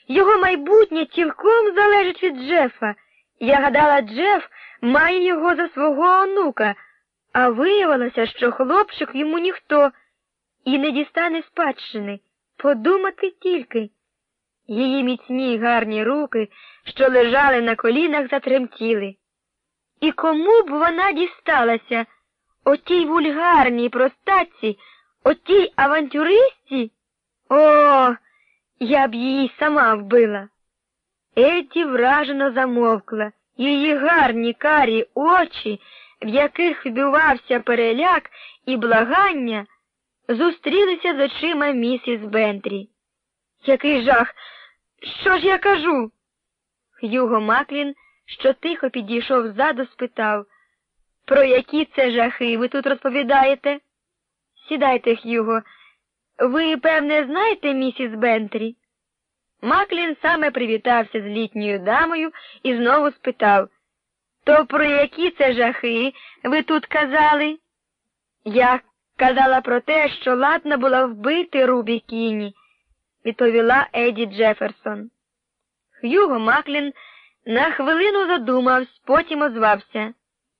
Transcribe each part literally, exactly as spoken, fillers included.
Його майбутнє цілком залежить від Джефа. Я гадала, Джеф має його за свого онука, а виявилося, що хлопчик йому ніхто і не дістане спадщини. Подумати тільки. Її міцні гарні руки, що лежали на колінах, затремтіли. І кому б вона дісталася? Отій вульгарній простачці, отій авантюристі? О, я б її сама вбила. Едді вражено замовкла. Її гарні карі очі, в яких вбивався переляк і благання, зустрілися з очима місіс Бентрі. Який жах! Що ж я кажу? Х'юго Маклін, що тихо підійшов ззаду, спитав: про які це жахи ви тут розповідаєте? Сідайте, Х'юго. Ви, певне, знаєте місіс Бентрі? Маклін саме привітався з літньою дамою і знову спитав: то про які це жахи ви тут казали? Я казала про те, що ладна була вбити Рубі Кіні, відповіла Едді Джеферсон. Х'юго Маклін на хвилину задумався, потім озвався: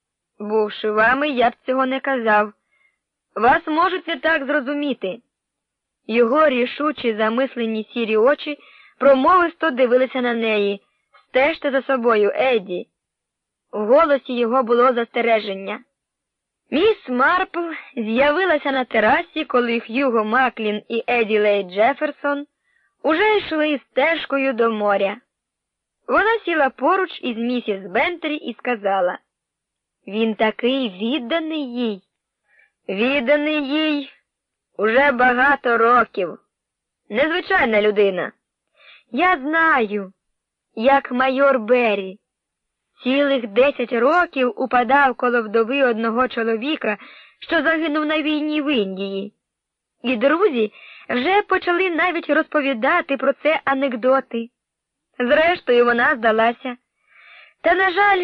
бувши вами, я б цього не казав. Вас можуть не так зрозуміти. Його рішучі замислені сірі очі промовисто дивилися на неї. Стежте за собою, Едді. У голосі його було застереження. Міс Марпл з'явилася на терасі, коли Х'юго Маклін і Едді Лейд Джеферсон уже йшли стежкою до моря. Вона сіла поруч із місіс Бентрі і сказала: він такий відданий їй. Відданий їй уже багато років. Незвичайна людина. Я знаю, як майор Беррі. Цілих десять років упадав коло вдови одного чоловіка, що загинув на війні в Індії. І друзі вже почали навіть розповідати про це анекдоти. Зрештою, вона здалася. Та, на жаль,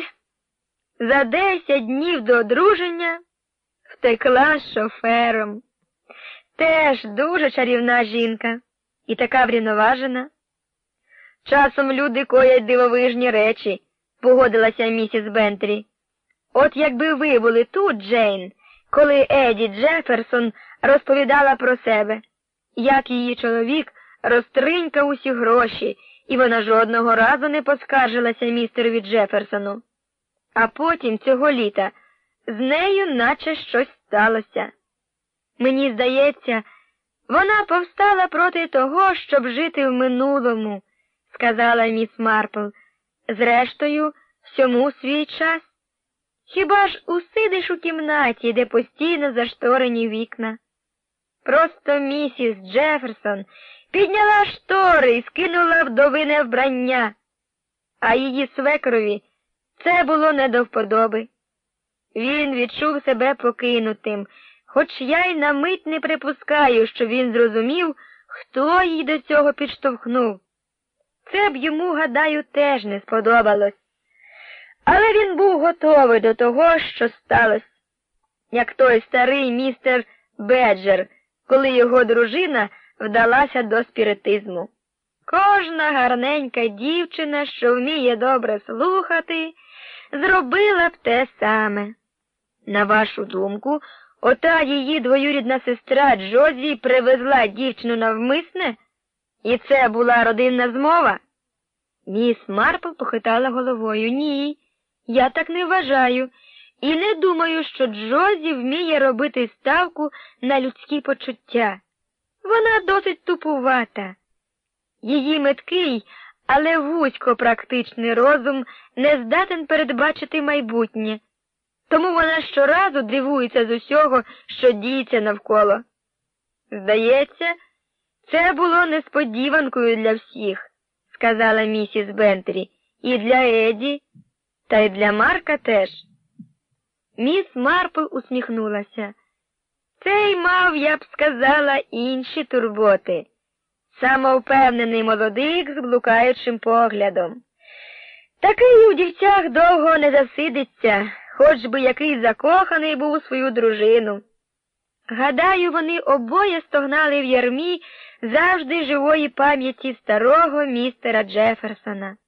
за десять днів до одруження втекла з шофером. Теж дуже чарівна жінка і така врівноважена. Часом люди коять дивовижні речі, погодилася місіс Бентрі. От якби ви були тут, Джейн, коли Едді Джеферсон розповідала про себе, як її чоловік розтринькав усі гроші, і вона жодного разу не поскаржилася містерові Джеферсону. А потім цього літа з нею наче щось сталося. Мені здається, вона повстала проти того, щоб жити в минулому, сказала міс Марпл. Зрештою, всьому свій час. Хіба ж усидиш у кімнаті, де постійно зашторені вікна? Просто місіс Джеферсон підняла штори і скинула вдовине вбрання, а її свекрові це було не до вподоби. Він відчув себе покинутим, хоч я й на мить не припускаю, що він зрозумів, хто їй до цього підштовхнув. Це б йому, гадаю, теж не сподобалось. Але він був готовий до того, що сталося. Як той старий містер Беджер, коли його дружина вдалася до спіритизму. Кожна гарненька дівчина, що вміє добре слухати, зробила б те саме. На вашу думку, ота її двоюрідна сестра Джозі привезла дівчину навмисне? І це була родинна змова? Міс Марпл похитала головою. Ні, я так не вважаю. І не думаю, що Джозі вміє робити ставку на людські почуття. Вона досить тупувата. Її меткий, але вузько практичний розум не здатен передбачити майбутнє. Тому вона щоразу дивується з усього, що діється навколо. Здається, це було несподіванкою для всіх, сказала місіс Бентрі, і для Едді, та й для Марка теж. Міс Марпл усміхнулася. Цей мав, я б сказала, інші турботи. Самовпевнений молодик з блукаючим поглядом. Такий у дівцях довго не засидиться, хоч би який закоханий був у свою дружину. Гадаю, вони обоє стогнали в ярмі завжди живої пам'яті старого містера Джеферсона.